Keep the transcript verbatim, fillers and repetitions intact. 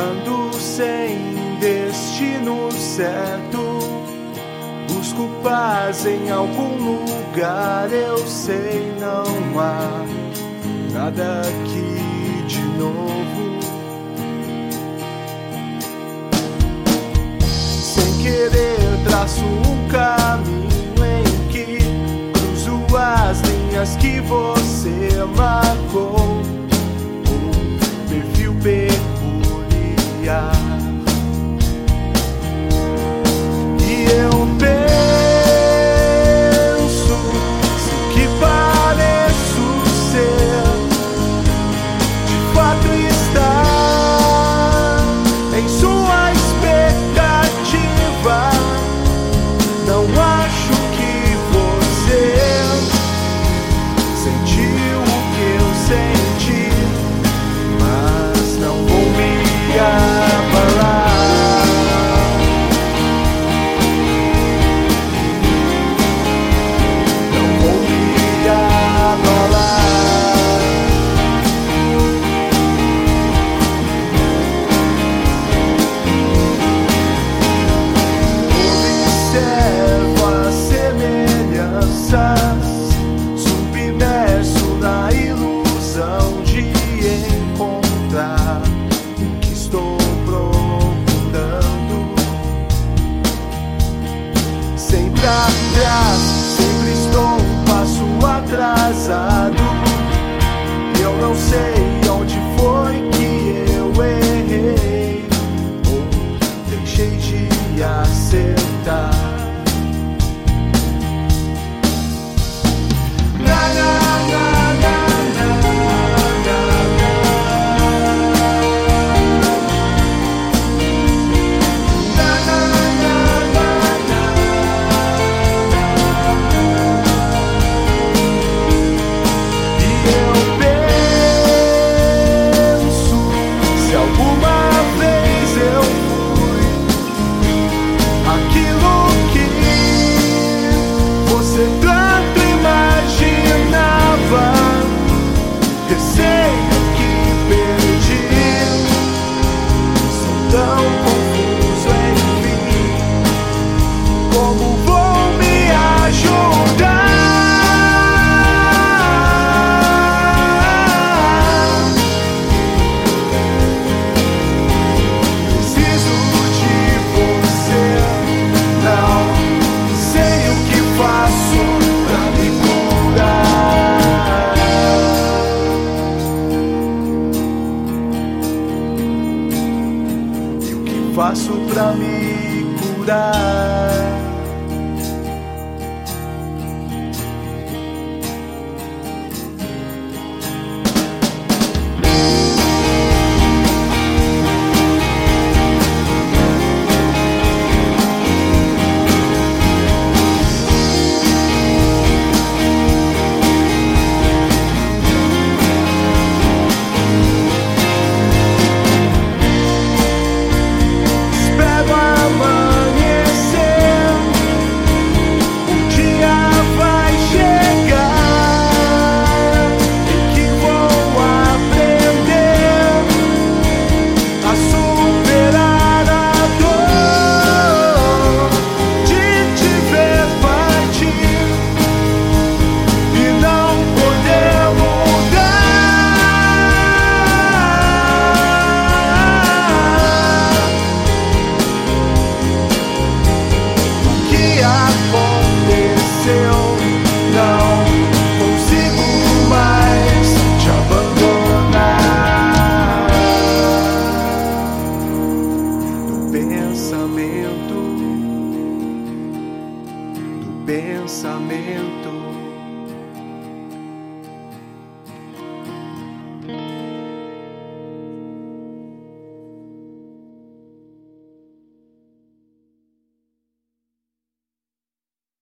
Ando sem destino certo, busco paz em algum lugar. Eu sei, não há nada aqui de novo. Sem querer traço um caminho em que cruzo as linhas que você marcou. Um perfil peculiar. E eu penso, se o que pareço ser de fato está em sua expectativa. Não acho que você sentiu o que eu senti, mas não vou me abalar. Submerso na ilusão de encontrar o que estou procurando. Sempre atrás, sempre estou um passo atrasado. Eu não sei onde foi que eu errei ou deixei de acertar. Faço pra me curar. A